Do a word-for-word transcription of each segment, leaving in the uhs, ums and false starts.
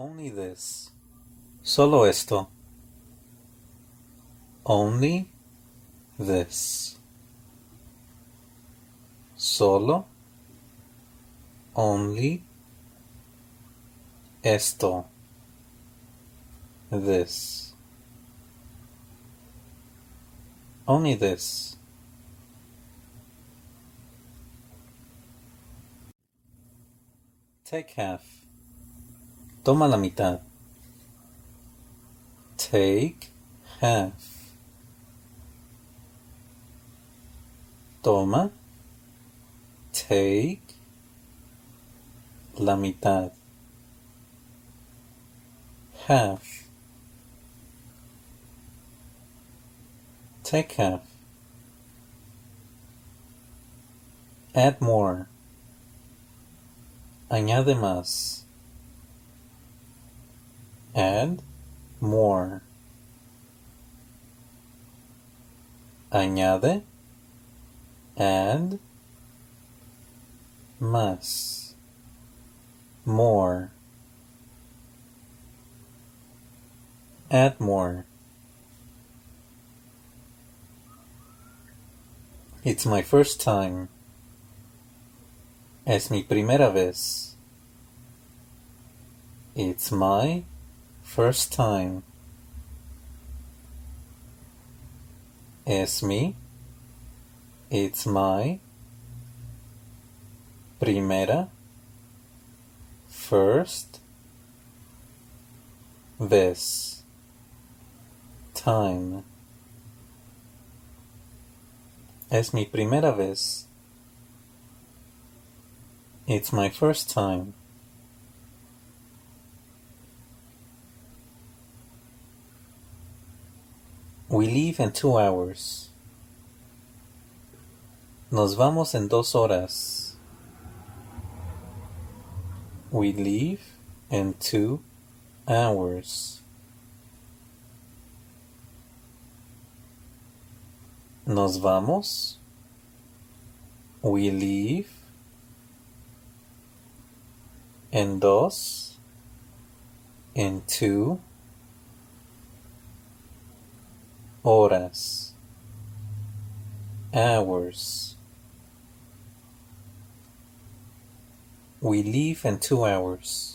Only this. Solo esto. Only this. Solo. Only esto. This. Only this. Take half. Toma la mitad. Take half. Toma. Take la mitad. Half. Take half. Add more. Añade más. Add more. Añade. Add. Más. More. Add more. It's my first time. Es mi primera vez. It's my first time. Es mi. It's my. Primera. First. Vez. Time. Es mi primera vez. It's my first time. We leave in two hours. Nos vamos en dos horas. We leave in two hours. Nos vamos. We leave. En dos. In two. Horas. Hours. We leave in two hours.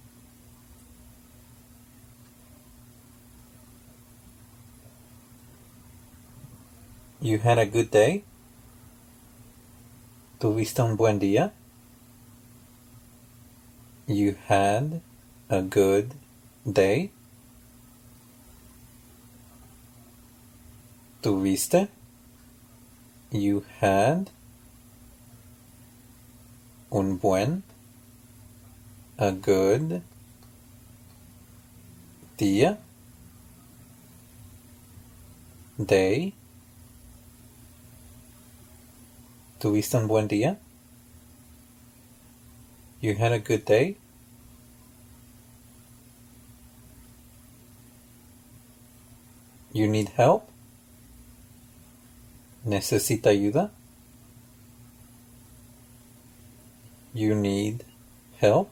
You had a good day? ¿Tuviste un buen día? You had a good day? ¿Tuviste? You had un buen, a good día, day. ¿Tuviste un buen día? You had a good day? You need help? ¿Necesita ayuda? You need help?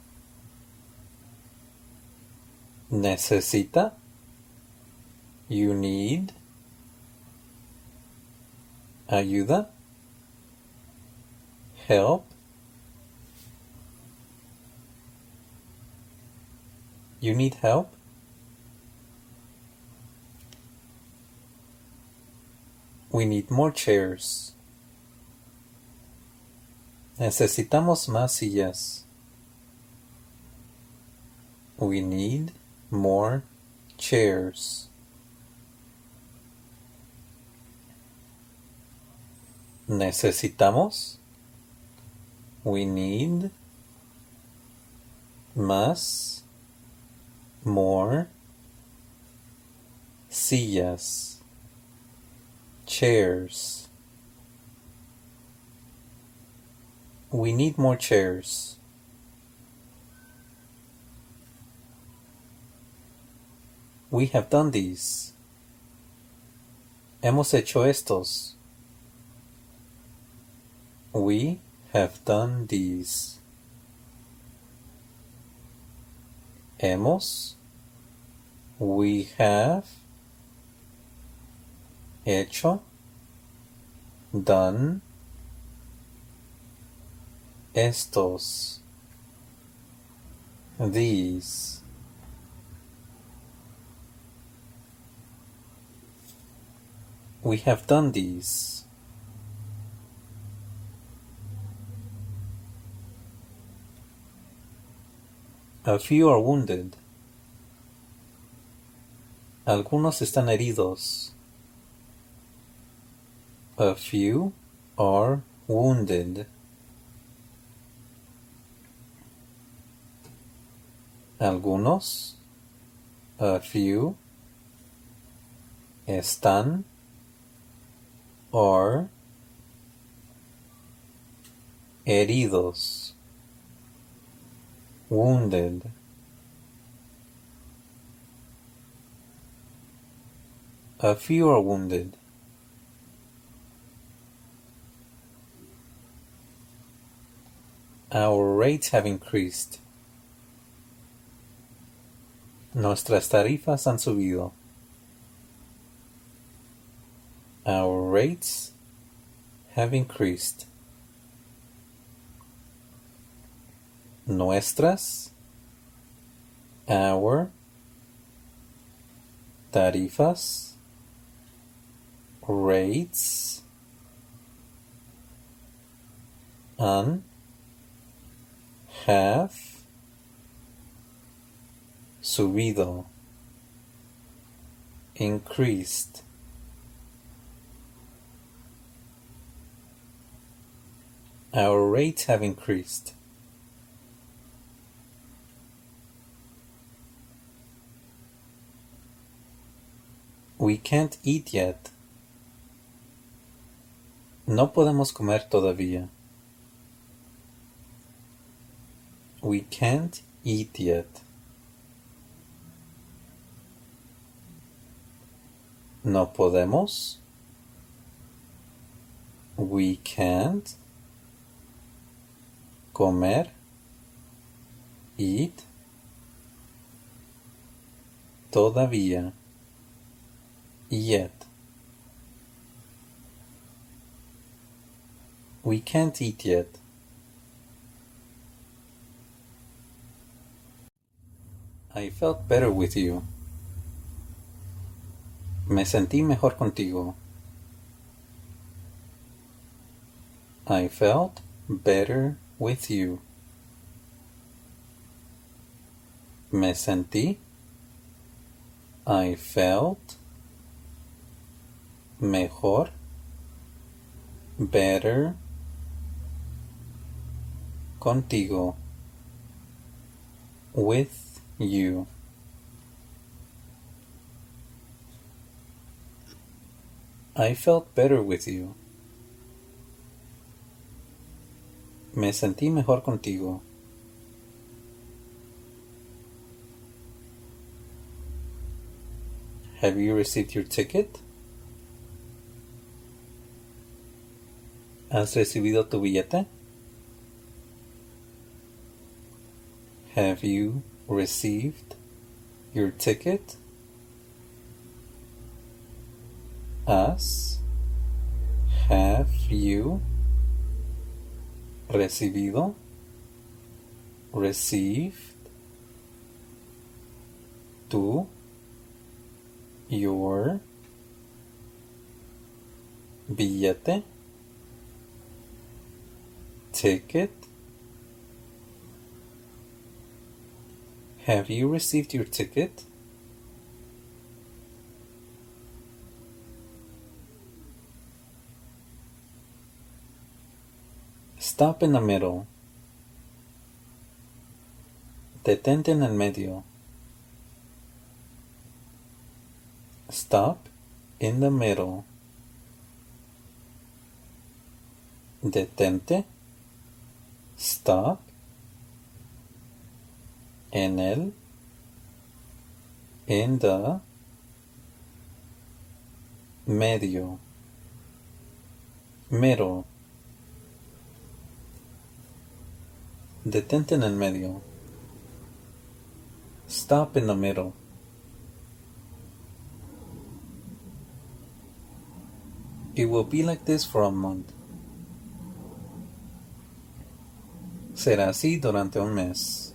Necesita? You need ayuda? Help? You need help? We need more chairs. Necesitamos más sillas. We need more chairs. Necesitamos. We need más, more sillas. Chairs. We need more chairs. We have done these. Hemos hecho estos. We have done these. Hemos. We have. Hecho. Done. Estos. These. We have done these. A few are wounded. Algunos están heridos. A few are wounded. Algunos, a few, están, are, heridos, wounded. A few are wounded. Our rates have increased. Nuestras tarifas han subido. Our rates have increased. Nuestras, our, tarifas, rates, han, have, subido, increased. Our rates have increased. We can't eat yet. No podemos comer todavía. We can't eat yet. No podemos. We can't. Comer. Eat. Todavía. Yet. We can't eat yet. I felt better with you. Me sentí mejor contigo. I felt better with you. Me sentí. I felt. Mejor. Better. Contigo. With you. I felt better with you. Me sentí mejor contigo. Have you received your ticket? ¿Has recibido tu billete? Have you received your ticket? ¿Has? Have you recibido? Received? Tu? Your? Billete? Ticket? Have you received your ticket? Stop in the middle. Detente en el medio. Stop in the middle. Detente. Stop. En el. In the. Medio. Middle. Detente en el medio. Stop in the middle. It will be like this for a month. Será así durante un mes.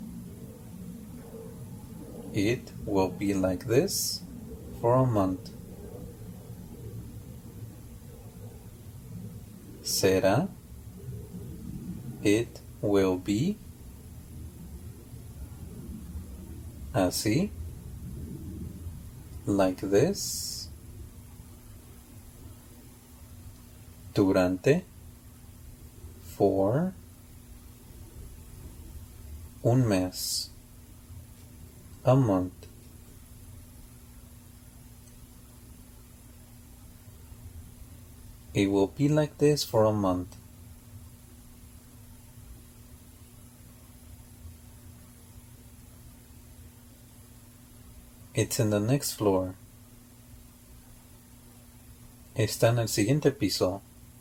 It will be like this for a month. Será. It will be. Así. Like this. Durante. For. Un mes. A month. It will be like this for a month. It's in the next floor. Está en el siguiente piso.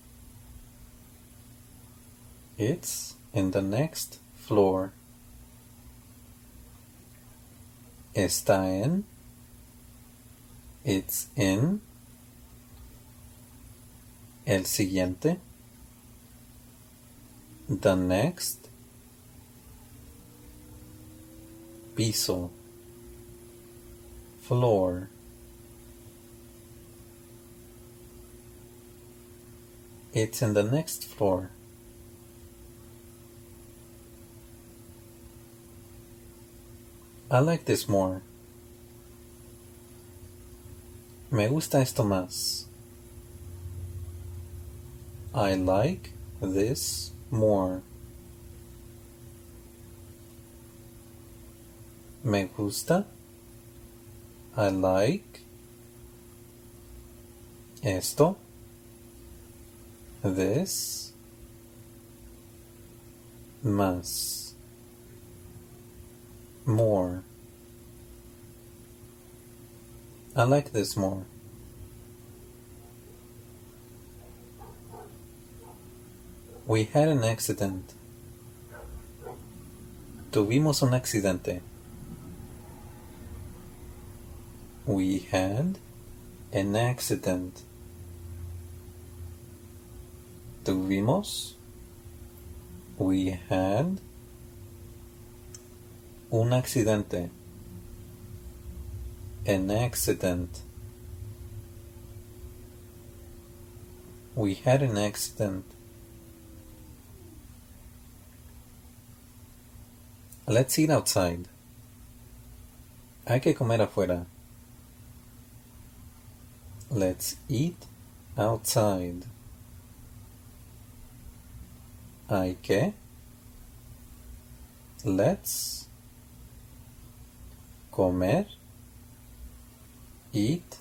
It's in the next floor. Está en. It's in. El siguiente. The next. Piso. Floor. It's in the next floor. I like this more. Me gusta esto más. I like this more. Me gusta. I like esto. This. Más. More. I like this more. We had an accident. Tuvimos un accidente. We had an accident. Tuvimos. We had un accidente. An accident. We had an accident. Let's eat outside. Hay que comer afuera. Let's eat outside. Hay que. Let's. Comer. Eat.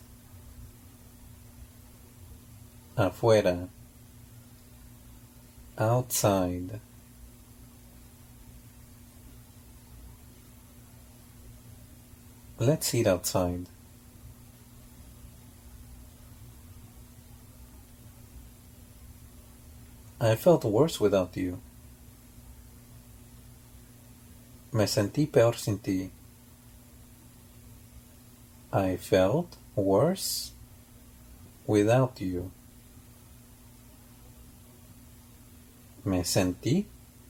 Afuera. Outside. Let's eat outside. I felt worse without you. Me sentí peor sin ti. I felt worse without you. Me sentí.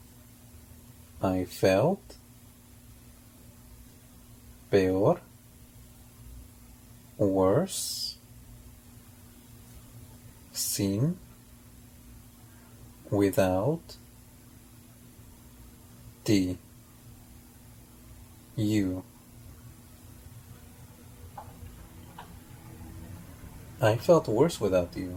I felt peor, worse, sin, without, ti, you. I felt worse without you.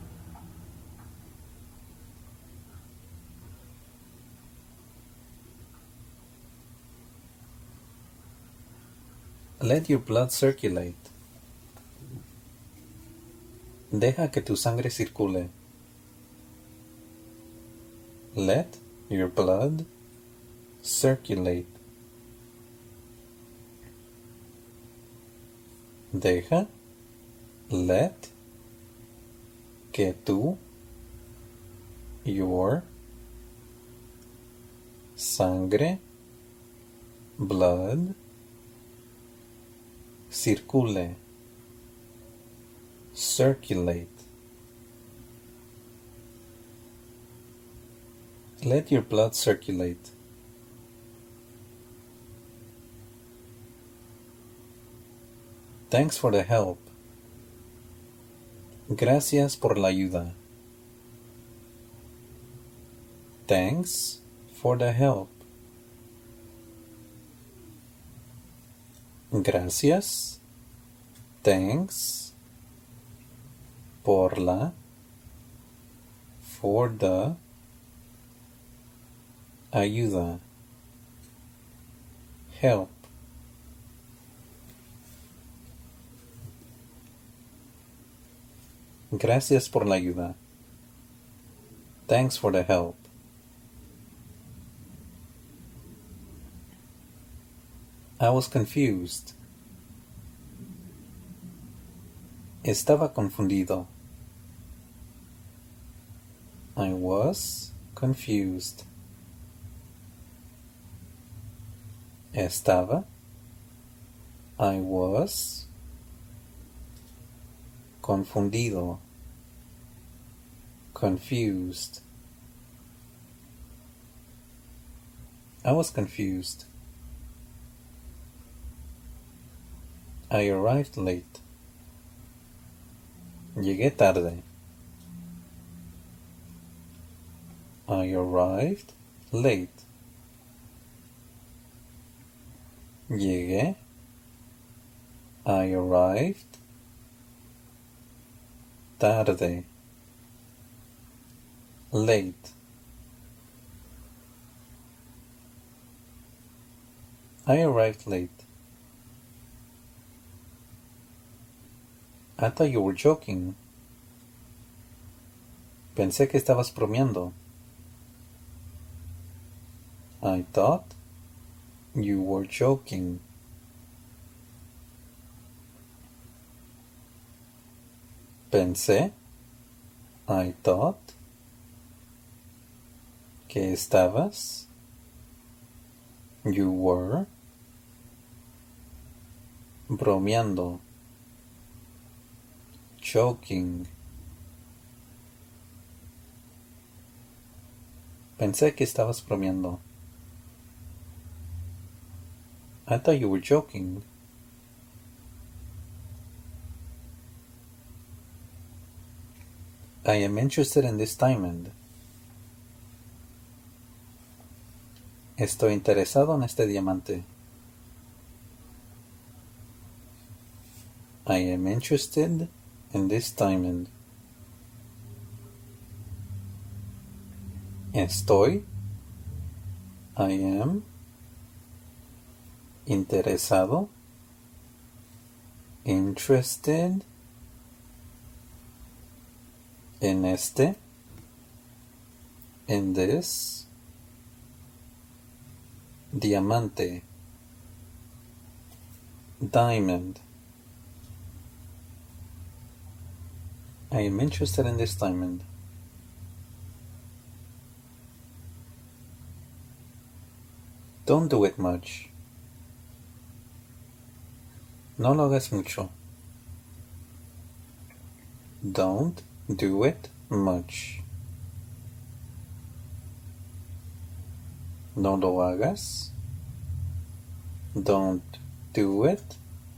Let your blood circulate. Deja que tu sangre circule. Let your blood circulate. Deja, let, que tu, your, sangre, blood, circule, circulate. Let your blood circulate. Thanks for the help. Gracias por la ayuda. Thanks for the help. Gracias. Thanks. Por la. For the. Ayuda. Help. Gracias por la ayuda. Thanks for the help. I was confused. Estaba confundido. I was confused. Estaba. I was confundido. Confused. I was confused. I arrived late. Llegué tarde. I arrived late. Llegué. I arrived tarde. Late. I arrived late. I thought you were joking. Pensé que estabas bromeando. I thought you were joking. Pensé. I thought. Que estabas. You were. Bromeando. Joking. Pensé que estabas bromeando. I thought you were joking. I am interested in this diamond. Estoy interesado en este diamante. I am interested in this diamond. Estoy. I am. Interesado. Interested. En este. In this. Diamante. Diamond. I am interested in this diamond. Don't do it much. No lo hagas mucho. Don't do it much. No lo hagas. Don't do it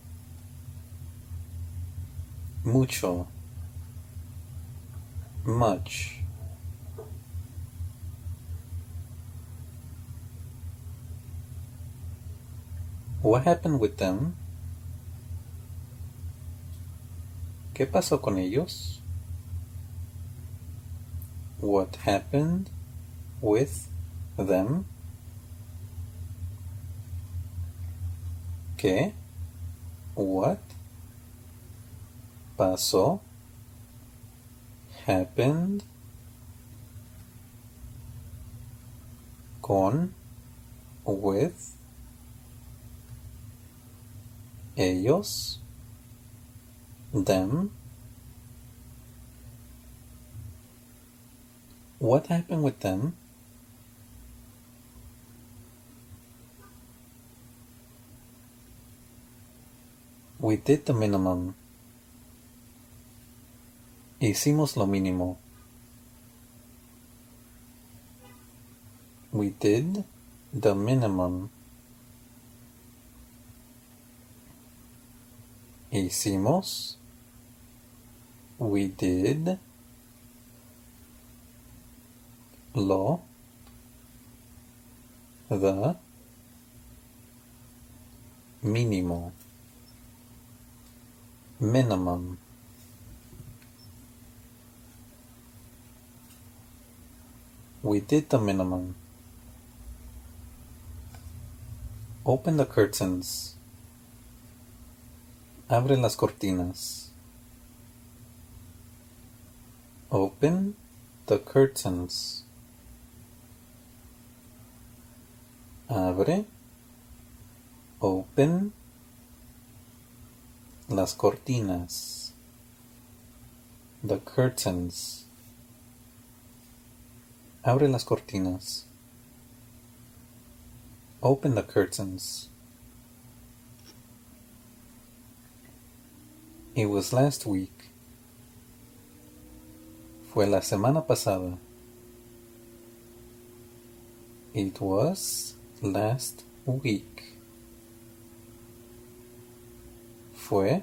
mucho. Much. What happened with them? ¿Qué pasó con ellos? What happened with them? ¿Qué? What? Pasó. Happened. Con. With. Ellos. Them. What happened with them? We did the minimum. Hicimos lo mínimo. We did the minimum. Hicimos. We did. Lo. The. Mínimo. Minimum. We did the minimum. Open the curtains. Abre las cortinas. Open the curtains. Abre. Open las cortinas. The curtains. Abre las cortinas. Open the curtains. It was last week. Fue la semana pasada. It was last week. Fue.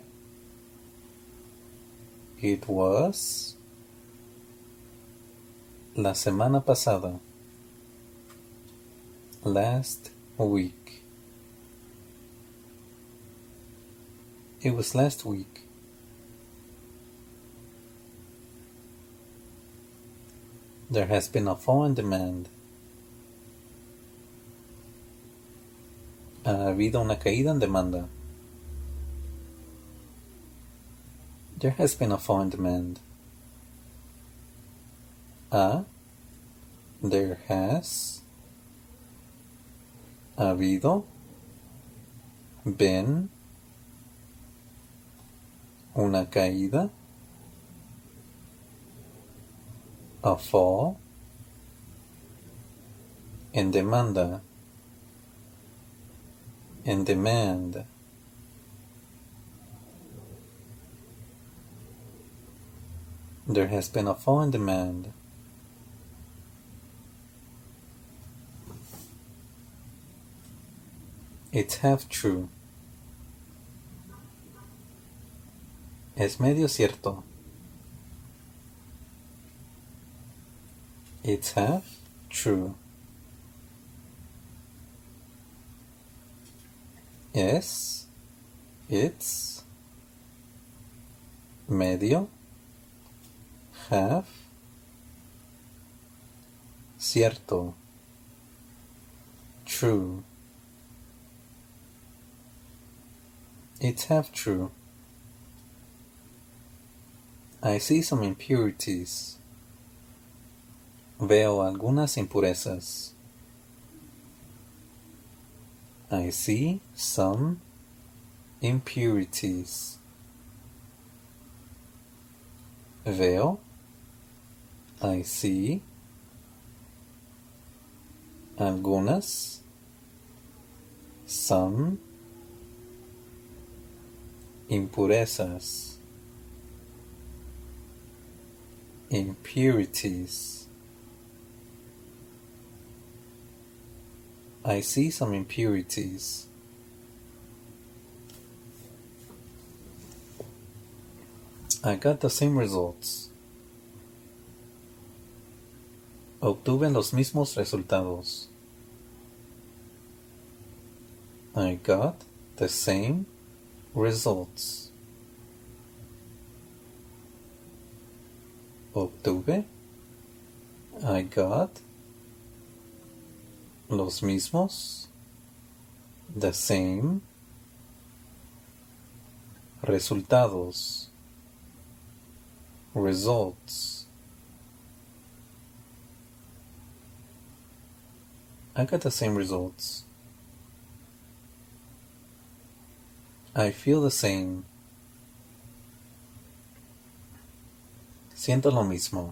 It was. La semana pasada. Last week. It was last week. There has been a fall in demand. Ha habido una caída en demanda. There has been a fall in demand. A. There has. Habido. Been. Una caída. A fall. En demanda. In demand. There has been a fall in demand. It's half true. Es medio cierto. It's half true. Es. It's. Medio. Half. Cierto. True. It's half true. I see some impurities. Veo algunas impurezas. I see some impurities. Veo. I see. Algunas. Some. Impurezas. Impurities. I see some impurities. I got the same results. Obtuve los mismos resultados. I got the same results. Obtuve. I got. Los mismos. The same. Resultados. Results. I got the same results. I feel the same. Siento lo mismo.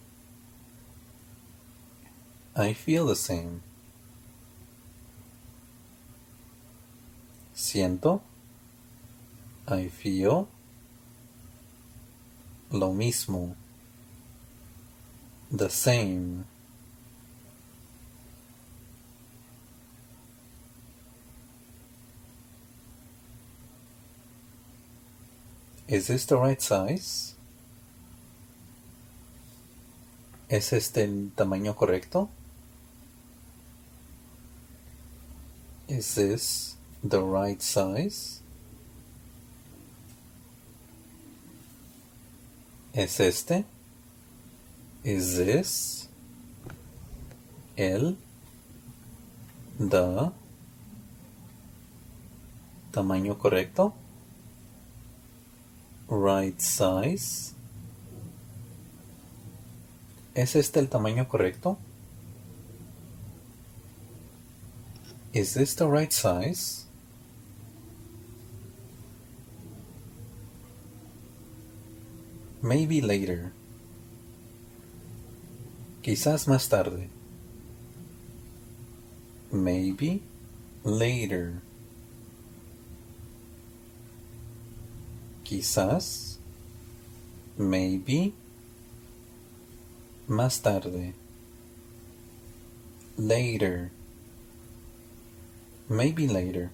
I feel the same. Siento. I feel lo mismo. The same. Is this the right size? ¿Es este el tamaño correcto? Is this the right size? ¿Es este? Is this el the tamaño correcto? Right size. ¿Es este el tamaño correcto? Is this the right size? Maybe later. Quizás más tarde. Maybe later. Quizás. Maybe. Más tarde. Later. Maybe later.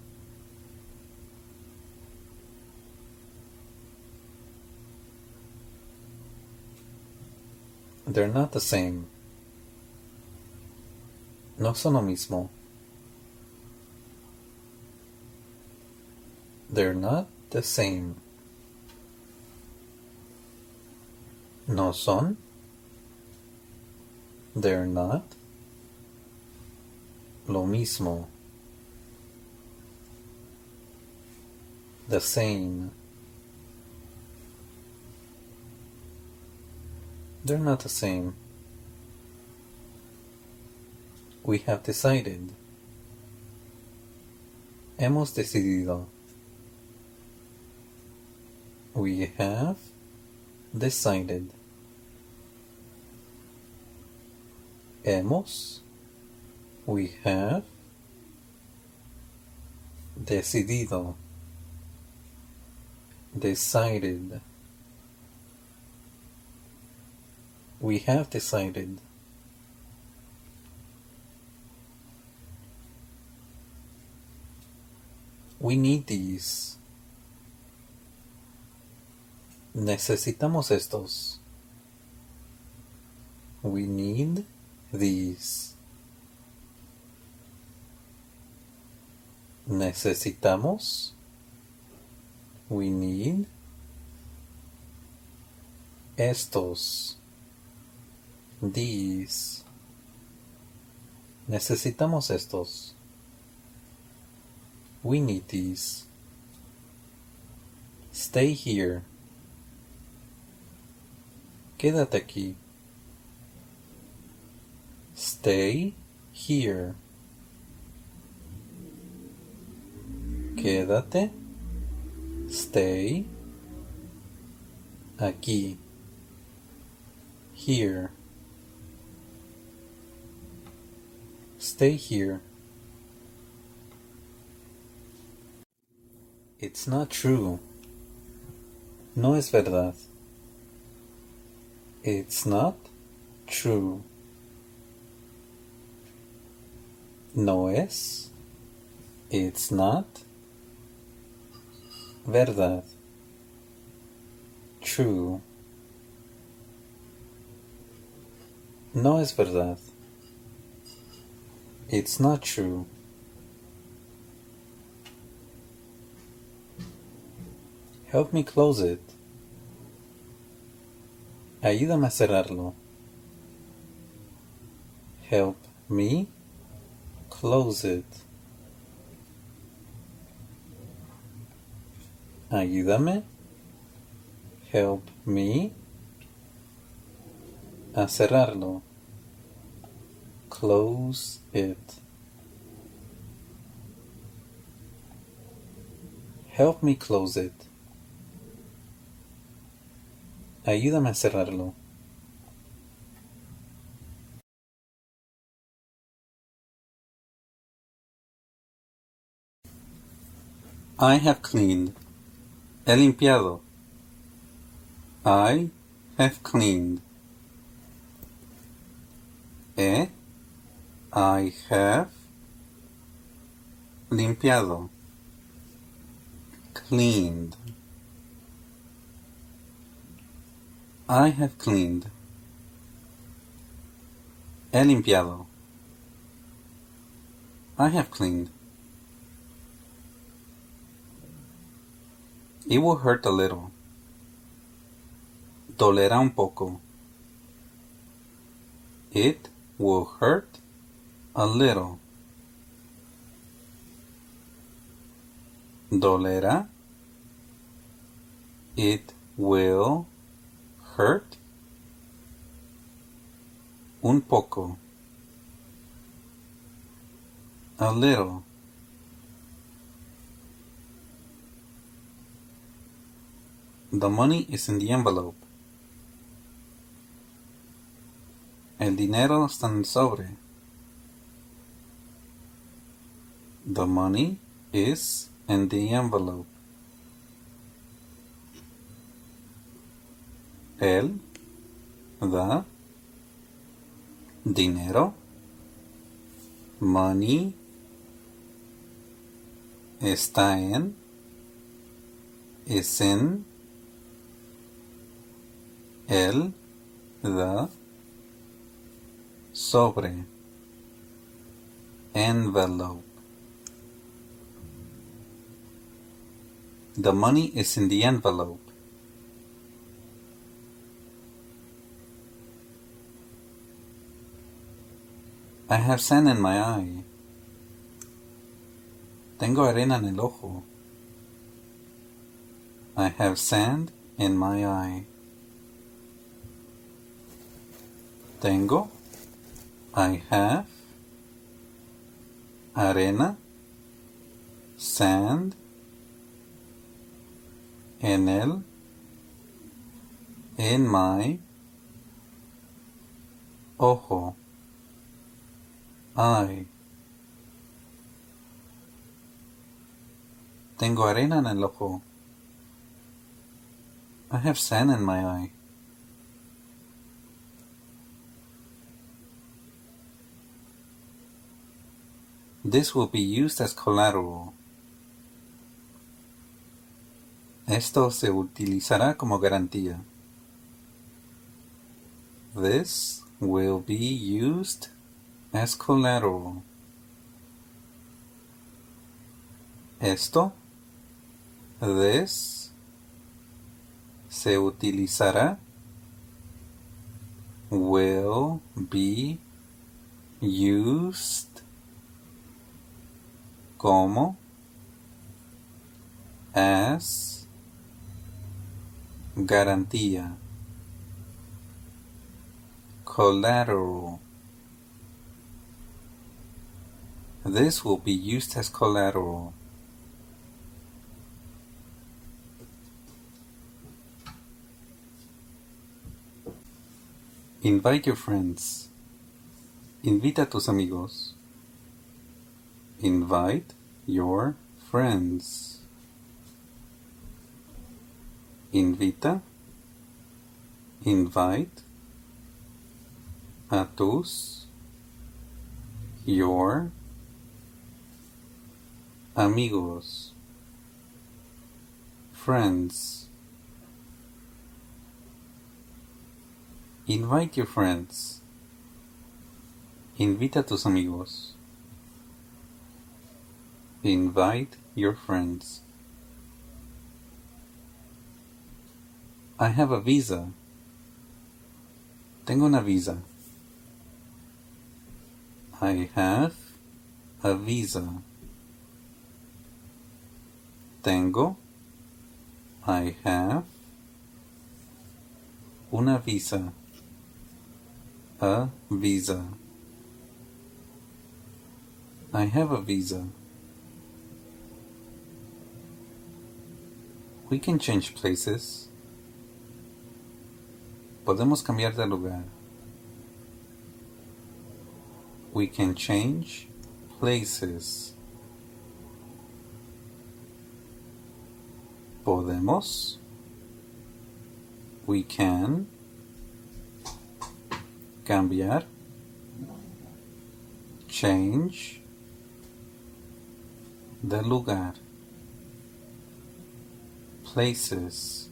They're not the same. No son lo mismo. They're not the same. No son. They're not lo mismo. The same. They're not the same. We have decided. Hemos decidido. We have decided. Hemos. We have decidido. Decided. We have decided. We need these. Necesitamos estos. We need these. Necesitamos. We need estos. These. Necesitamos estos. We need these. Stay here. Quédate aquí. Stay here. Quédate. Stay. Aquí. Here. Stay here. It's not true. No es verdad. It's not true. No es. It's not. Verdad. True. No es verdad. It's not true. Help me close it. Ayúdame a cerrarlo. Help me close it. Ayúdame. Help me a cerrarlo. Close it. Help me close it. Ayúdame a cerrarlo. I have cleaned. He limpiado. I have cleaned. He, I have limpiado. Cleaned. I have cleaned. He limpiado. I have cleaned. It will hurt a little. Dolerá un poco. It will hurt a little. Dolerá. It will hurt un poco. A little. The money is in the envelope. El dinero está en el sobre. The money is in the envelope. El, the, dinero, money, está en, is in, el, the, sobre, envelope. The money is in the envelope. I have sand in my eye. Tengo arena en el ojo. I have sand in my eye. Tengo, I have, arena, sand, en el, in my, ojo, eye. Tengo arena en el ojo. I have sand in my eye. This will be used as collateral. Esto se utilizará como garantía. This will be used as collateral. Esto, this, se utilizará, will be used como, as, garantía, collateral. This will be used as collateral. Invite your friends. Invita a tus amigos. Invite your friends. Invita, invite a tus, your amigos, friends. Invite your friends. Invita a tus amigos. Invite your friends. I have a visa. Tengo una visa. I have a visa. Tengo. I have. Una visa. A visa. I have a visa. We can change places. Podemos cambiar de lugar. We can change places. Podemos. We can. Cambiar. Change. De lugar. Places.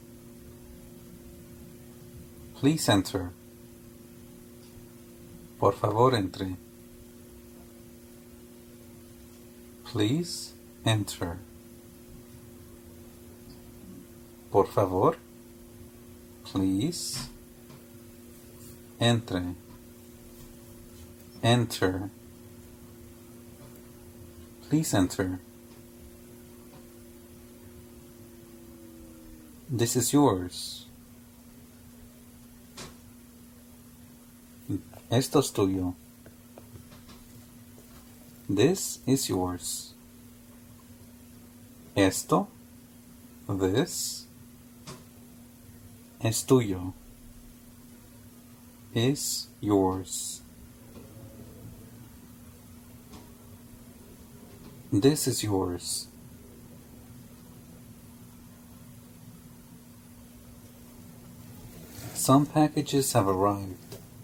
Please enter. Por favor, entre. Please enter. Por favor. Please. Entre. Enter. Please enter. This is yours. Esto es tuyo. This is yours. Esto, this, es tuyo. Is yours. This is yours. Some packages have arrived.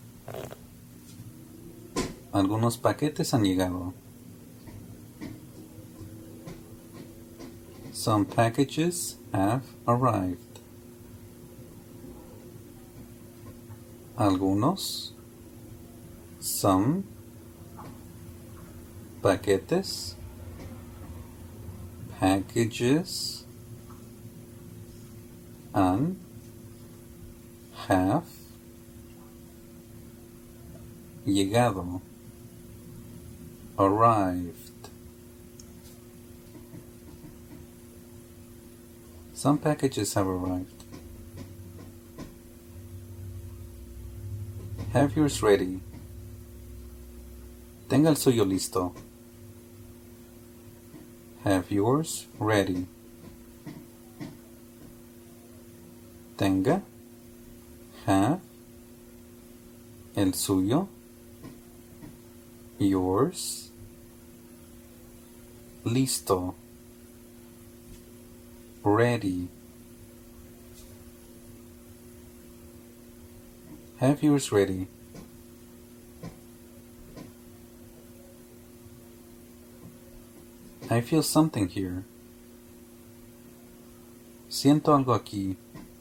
Algunos paquetes han llegado. Some packages have arrived. Algunos. Some. Paquetes. Packages. Han. Have. Llegado. Arrived. Some packages have arrived. Have yours ready. Tenga el suyo listo. Have yours ready. Tenga. Have. El suyo. Yours. Listo. Ready. Have yours ready. I feel something here. Siento algo aquí.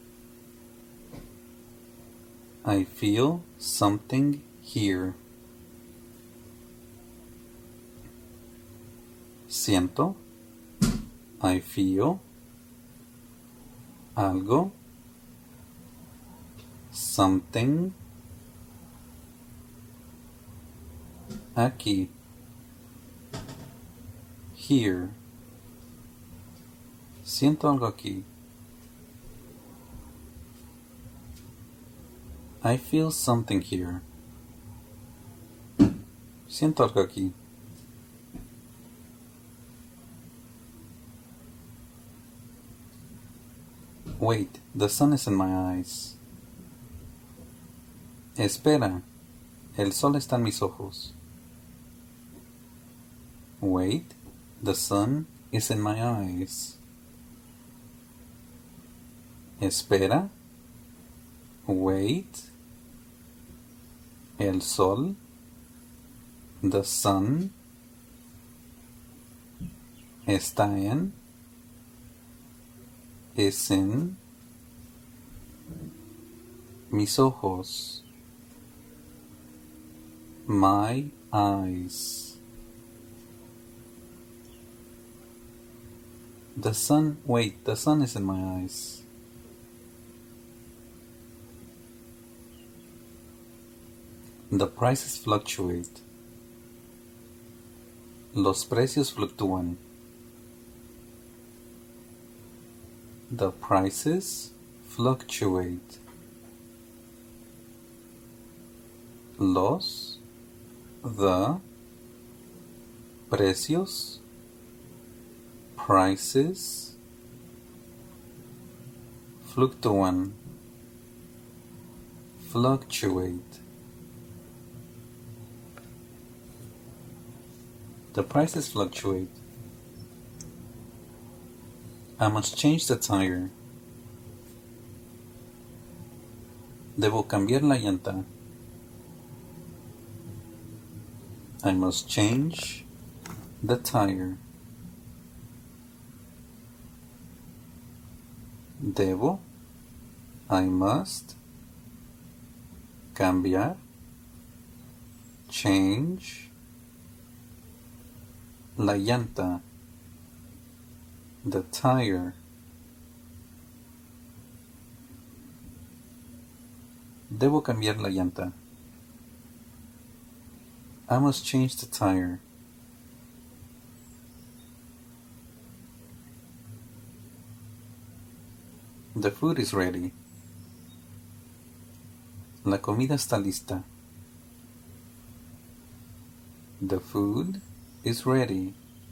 I feel something here. Siento. I feel. Algo. Something. Aquí. Here. Siento algo aquí. I feel something here. Siento algo aquí. Wait, the sun is in my eyes. Espera, el sol está en mis ojos. Wait, the sun is in my eyes. Espera. Wait. El sol. The sun. Está en. Es en. Mis ojos. My eyes. The sun, wait, the sun is in my eyes. The prices fluctuate. Los precios fluctúan. The prices fluctuate. Los, the, precios, prices, fluctúan, fluctuate. The prices fluctuate. I must change the tire. Debo cambiar la llanta. I must change the tire. Debo, I must, cambiar, change, la llanta, the tire. Debo cambiar la llanta. I must change the tire. The food is ready. La comida está lista. The food is ready.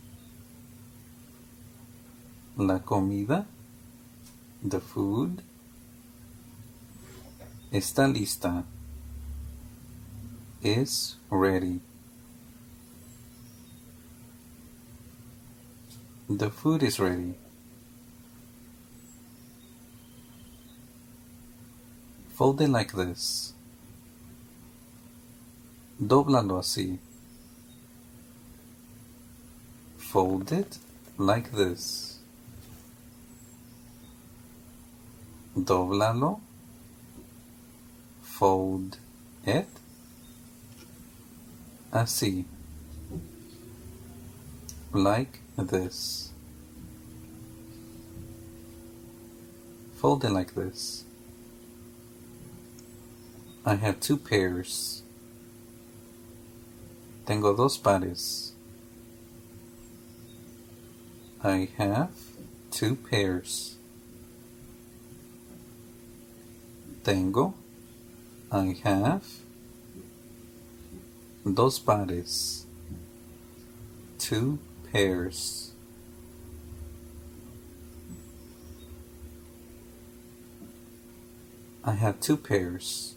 La comida, the food, está lista. Is ready. The food is ready. Fold it like this. Dóblalo así. Fold it like this. Dóblalo. Fold it así. Like this. Fold it like this. I have two pairs. Tengo dos pares. I have two pairs. Tengo, I have, dos pares. Two pairs. I have two pairs.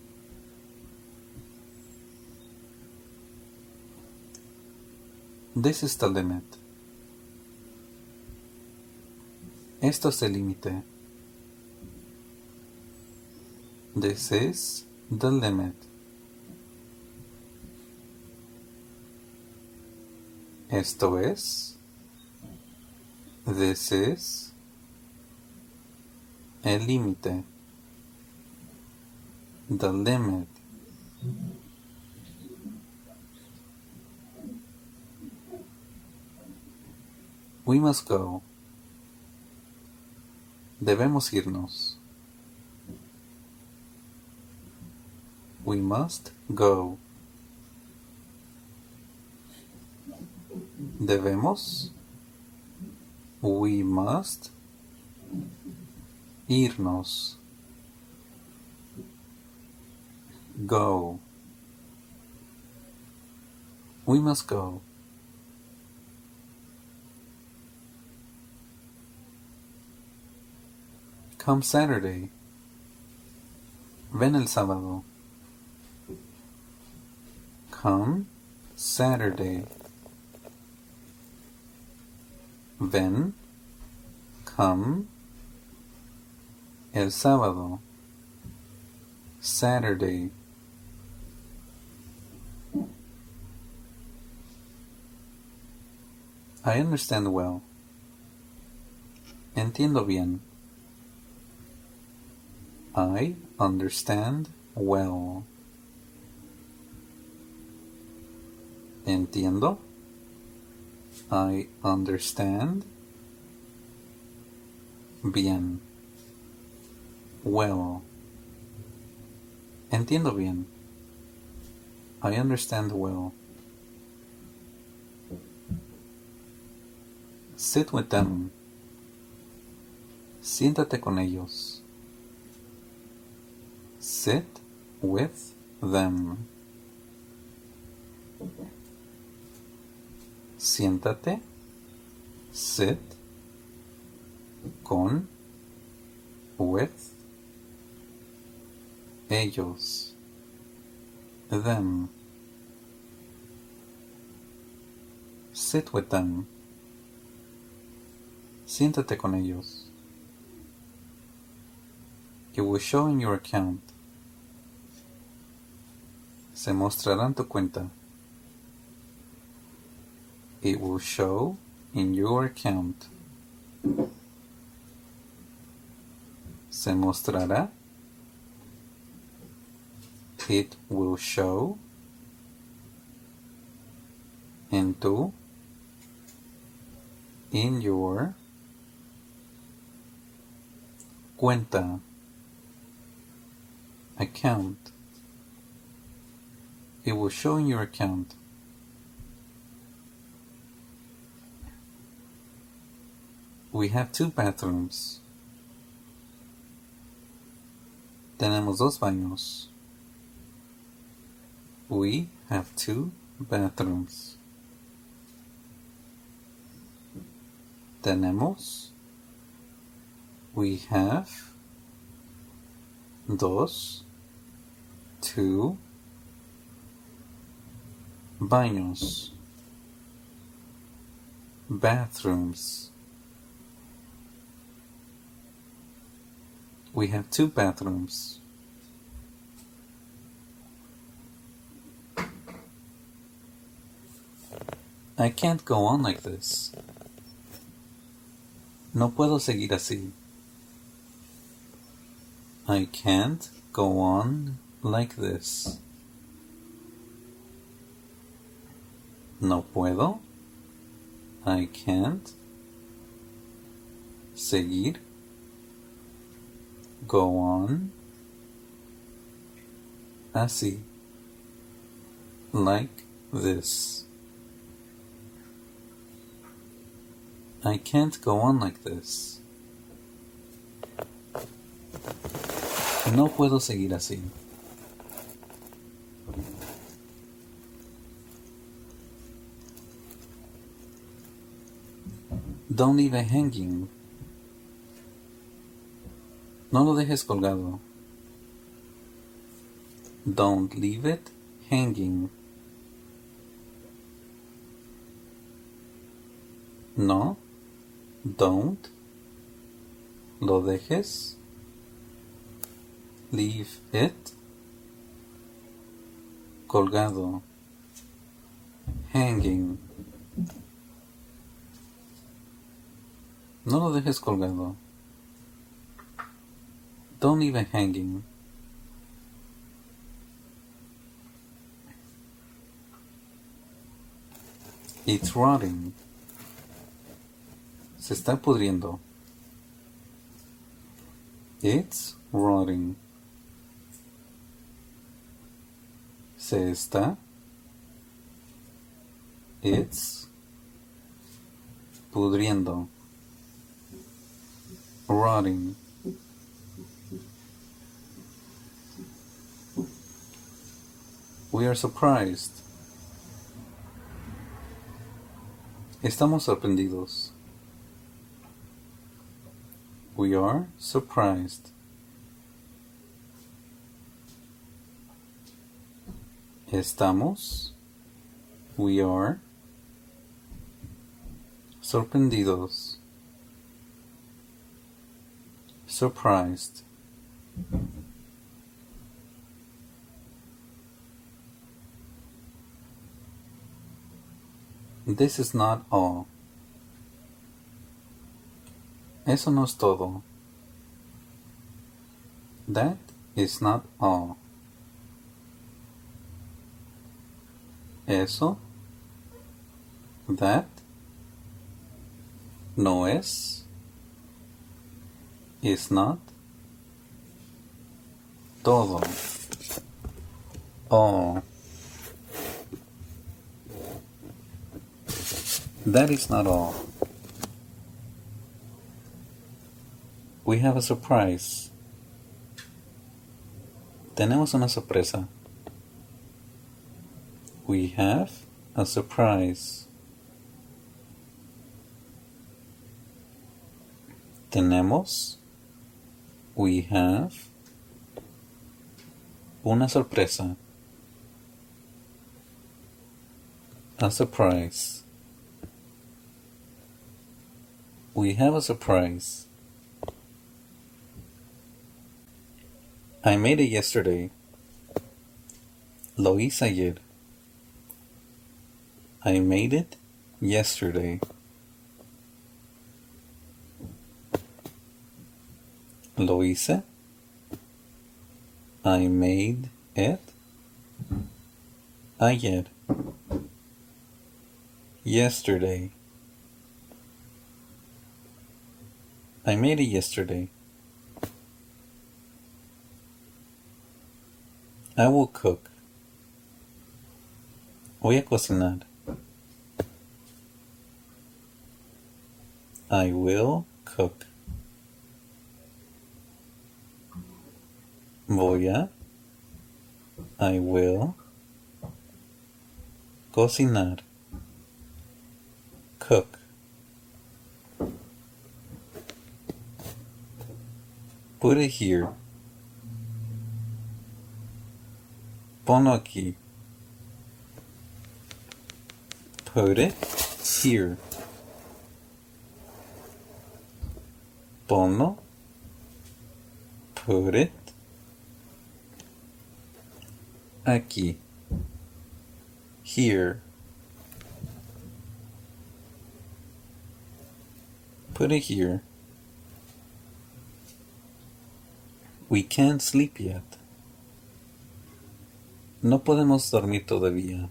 This is the limit. Esto es el límite. This is the limit. Esto es. This is. El límite. The limit. We must go. Debemos irnos. We must go. Debemos. We must. Irnos. Go. We must go. Come Saturday. Ven el sábado. Come Saturday. Ven. Come. El sábado. Saturday. I understand well. Entiendo bien. I understand well. Entiendo. I understand. Bien. Well. Entiendo bien. I understand well. Sit with them. Siéntate con ellos. Sit with them. Siéntate. Sit. Con. With. Ellos. Them. Sit with them. Siéntate con ellos. It will show in your account. Se mostrará en tu cuenta. It will show in your account. Se mostrará. It will show in tu, in your cuenta, account. It will show in your account. We have two bathrooms. Tenemos dos baños. We have two bathrooms. Tenemos. We have. Dos. Two. Baños. Bathrooms. We have two bathrooms. I can't go on like this. No puedo seguir así. I can't go on like this. No puedo. I can't. Seguir. Go on. Así. Like this. I can't go on like this. No puedo seguir así. Don't leave it hanging. No lo dejes colgado. Don't leave it hanging. No. Don't. Lo dejes. Leave it. Colgado. Hanging. No lo dejes colgado. Don't leave it hanging. It's rotting. Se está pudriendo. It's rotting. Se está. It's pudriendo. Rotting. We are surprised. Estamos sorprendidos. We are surprised. Estamos. We are sorprendidos. Surprised. This is not all. Eso no es todo. That is not all. Eso. That. No es. Is not. Todo. All. That is not all. We have a surprise. Tenemos una sorpresa. We have a surprise. Tenemos. We have. Una sorpresa. A surprise. We have a surprise. I made it yesterday. Lo hice ayer. I made it yesterday. Lo hice. I made it ayer. Yesterday. I made it yesterday. I will cook. Voy a cocinar. I will cook. Voy a. I will. Cocinar. Cook. Put it here. Ponlo aquí. Put it here. Ponlo. Put it aquí. Here. Put it here. We can't sleep yet. No podemos dormir todavía.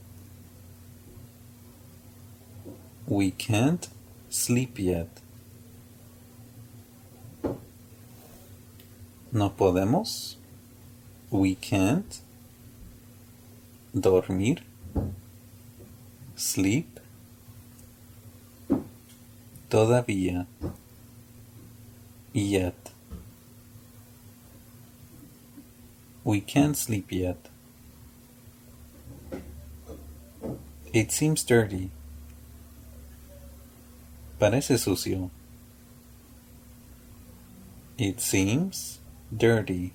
We can't sleep yet. No podemos. We can't. Dormir. Sleep. Todavía. Yet. We can't sleep yet. It seems dirty. Parece sucio. It seems dirty.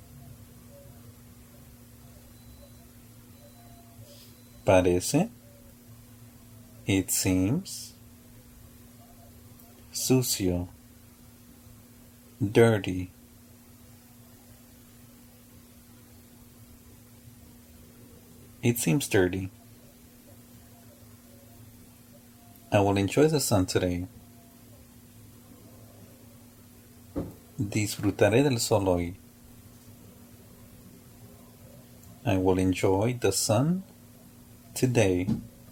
Parece. It seems sucio. Dirty. It seems dirty. I will enjoy the sun today. Disfrutaré del sol hoy. I will enjoy the sun today.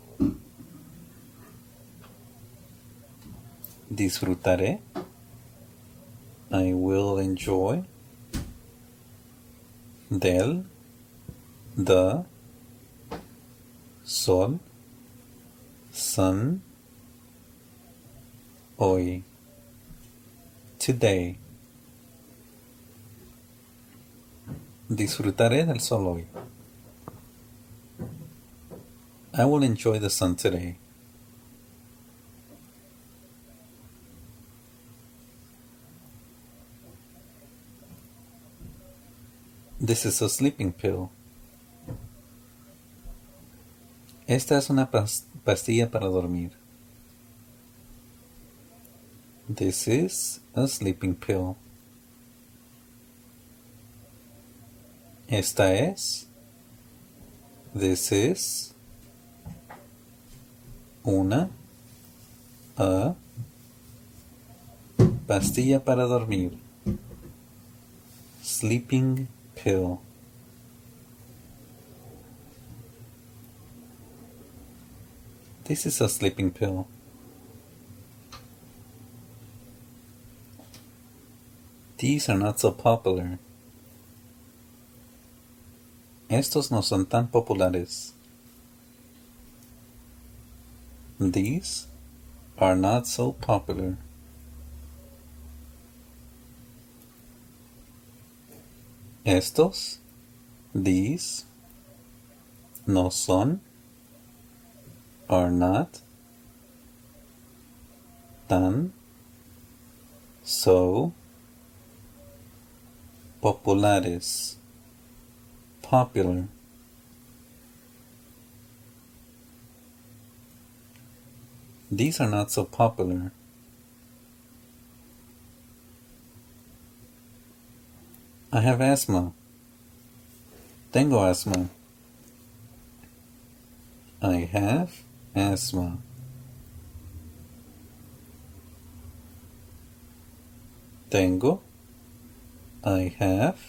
Disfrutaré. I will enjoy del, the, sol, sun, hoy, today. Disfrutaré del sol hoy. I will enjoy the sun today. This is a sleeping pill. Esta es una pas- pastilla para dormir. This is a sleeping pill. Esta es. This is. Una. A. Pastilla para dormir. Sleeping pill. This is a sleeping pill. These are not so popular. Estos no son tan populares. These are not so popular. Estos, these, no son, are not, tan, so, populares, popular. These are not so popular. I have asthma. Tengo asma. I have asthma. Tengo. I have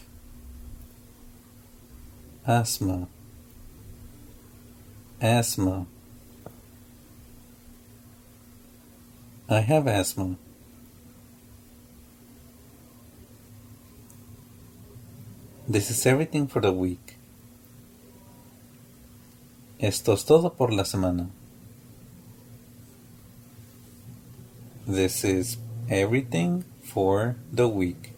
asthma. Asthma. I have asthma. This is everything for the week. Esto es todo por la semana. This is everything for the week.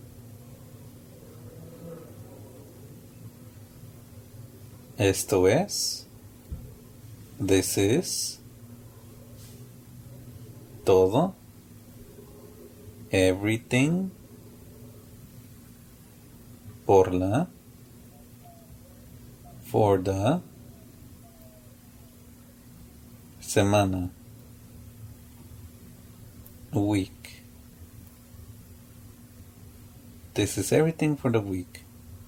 Esto es. This is. Todo. Everything. Por la. For the. Semana. Week. This is everything for the week.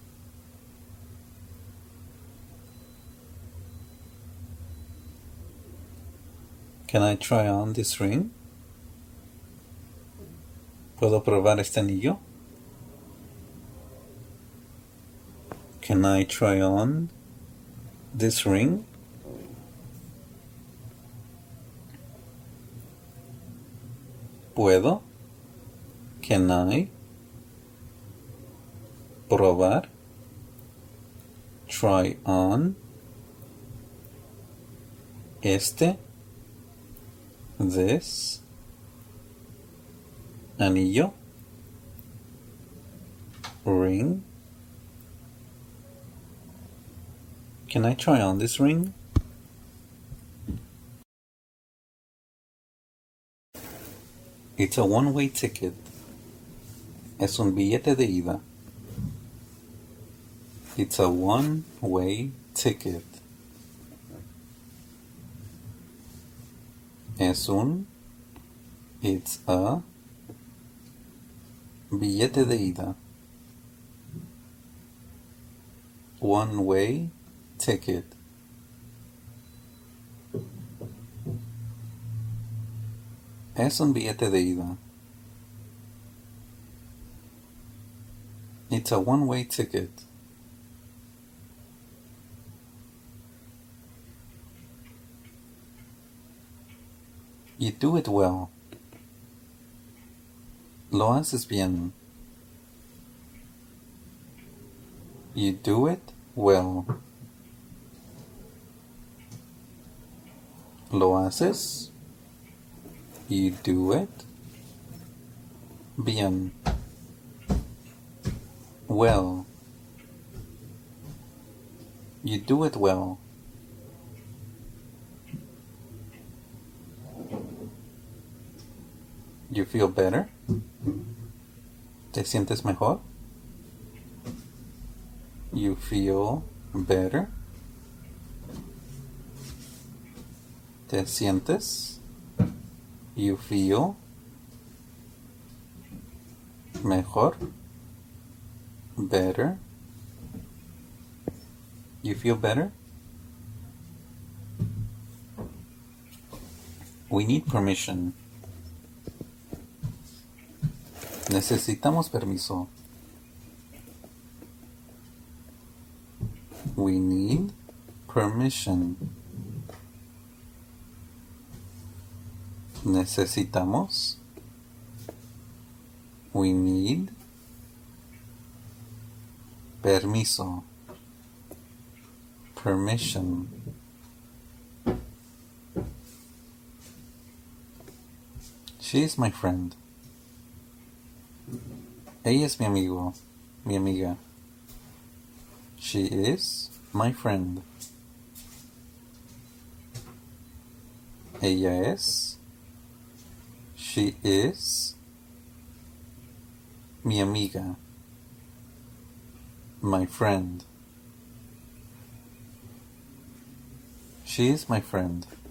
Can I try on this ring? ¿Puedo probar este anillo? Can I try on this ring? ¿Puedo? Can I? Probar. Try on. Este. This. Anillo. Ring. Can I try on this ring? It's a one-way ticket. Es un billete de ida. It's a one-way ticket. Es un. It's a. Billete de ida. One-way ticket. Es un billete de ida. It's a one-way ticket. You do it well. Lo haces bien. You do it well. Lo haces. You do it bien. Well. You do it well. You feel better? ¿Te sientes mejor? You feel better? ¿Te sientes? You feel mejor? Better? You feel better? We need permission. Necesitamos permiso. We need permission. Necesitamos. We need. Permiso. Permission. She is my friend. Ella es mi amigo, mi amiga. She is my friend. Ella es. She is. Mi amiga. My friend. She is my friend.